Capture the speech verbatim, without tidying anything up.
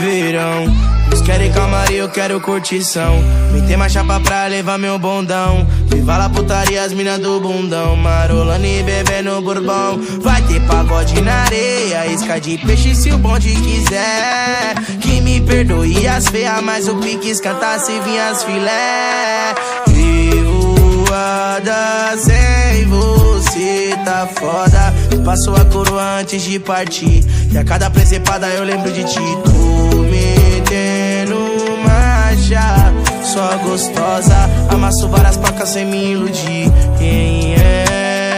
verão. Eles querem calmaria, eu quero curtição. Meter mais chapa pra levar meu bondão. Viva la putaria, as mina do bundão. Marolando e bebendo bourbon. Vai ter pagode na areia, isca de peixe se o bonde quiser. Que me perdoe as feias, mas o pique cantar se vinha as filé. Revoada sem você tá foda. Passou a coroa antes de partir. E a cada presepada eu lembro de ti. Tô metendo marcha, só gostosa. Amasso várias placas sem me iludir. Quem é?